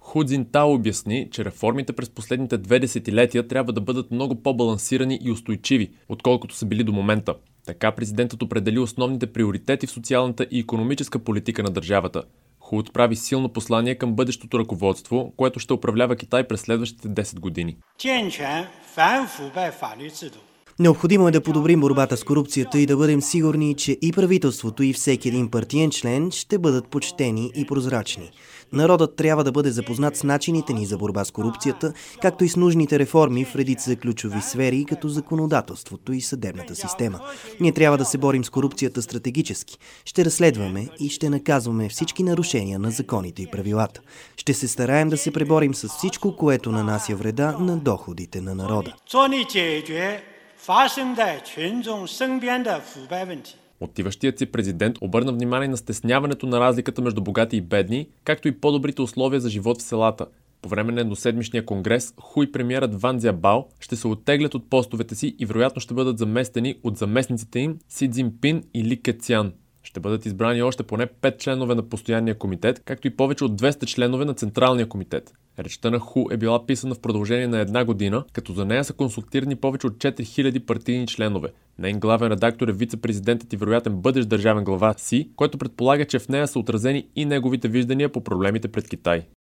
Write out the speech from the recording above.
Ху Цзинтао обясни, че реформите през последните 2 десетилетия трябва да бъдат много по-балансирани и устойчиви, отколкото са били до момента. Така президентът определи основните приоритети в социалната и икономическа политика на държавата. Ху отправи силно послание към бъдещото ръководство, което ще управлява Китай през следващите 10 години. Необходимо е да подобрим борбата с корупцията и да бъдем сигурни, че и правителството, и всеки един партиен член ще бъдат почтени и прозрачни. Народът трябва да бъде запознат с начините ни за борба с корупцията, както и с нужните реформи в редица ключови сфери, като законодателството и съдебната система. Ние трябва да се борим с корупцията стратегически. Ще разследваме и ще наказваме всички нарушения на законите и правилата. Ще се стараем да се преборим с всичко, което нанася вреда на доходите на народа. Отиващият си президент обърна внимание на стесняването на разликата между богати и бедни, както и по-добрите условия за живот в селата. По време на едноседмичния конгрес, Ху и премиерът Ван Цзябао ще се оттеглят от постовете си и вероятно ще бъдат заместени от заместниците им Си Цзинпин и Ли Кецян. Ще бъдат избрани още поне 5 членове на постоянния комитет, както и повече от 200 членове на Централния комитет. Речта на Ху е била писана в продължение на 1 година, като за нея са консултирани повече от 4000 партийни членове. Нейн главен редактор е вице-президентът и вероятен бъдещ държавен глава Си, който предполага, че в нея са отразени и неговите виждания по проблемите пред Китай.